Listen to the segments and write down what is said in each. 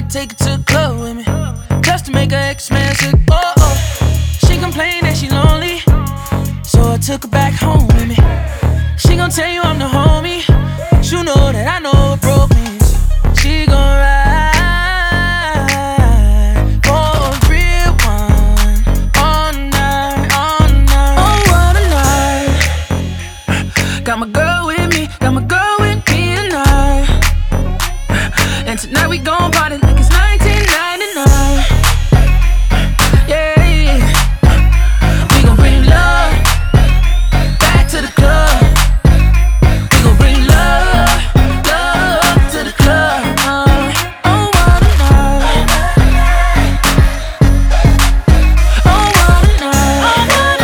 take her to the club with me, just to make her ex-man sick. Oh, oh. She complained that she lonely, so I took her back home with me. She gon' tell you I'm the homie, but you know that I know what broke means. She gon' ride for a real one, all night, all night. Oh, what a night. Got my girl with me, got my girl with me tonight. And tonight we gon' party like it's 1999. Yeah, we gon' bring love back to the club. We gon' bring love, love to the club. Oh, what a night. Oh, what a night. Oh, what a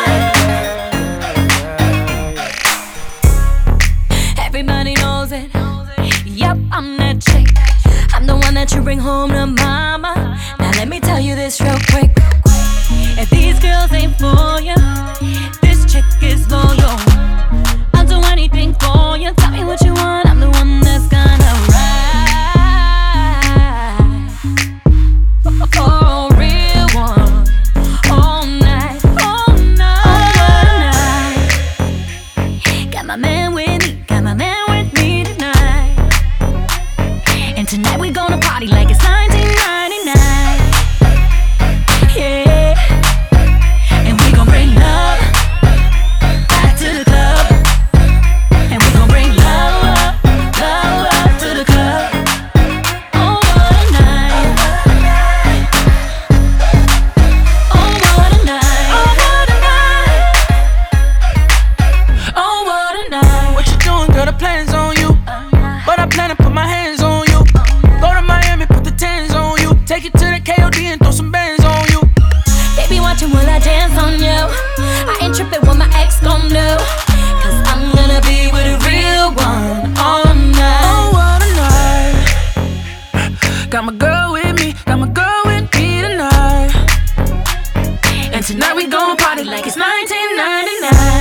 night. Everybody knows it. Yup, I'm that chick. I'm the one that you bring home to mama. Now let me tell you this real quick. If these girls ain't for you, this chick is loyal. I'll do anything for you. Tell me what you want, I'm the one that's gonna ride for a real one. All night, all night. Got my man with me, got my man with me tonight. And tonight we gonna party like it's 1999. Yeah. And we gon' bring love back to the club. And we gon' bring love, love, love to the club. Oh, what a night. Oh, what a night. Oh, what a night. Oh, what a night. What you doing, girl? The plan's on you, but I plan to put my hands on you. Go to Miami, put the tens on you. Take it to the KOD and throw some bands on you. Baby, watching while I dance on you. I ain't tripping what my ex gon' do, 'cause I'm gonna be with a real one all night. Oh, what a night. Got my girl with me, got my girl with me tonight. And tonight we gon' party like it's 1999.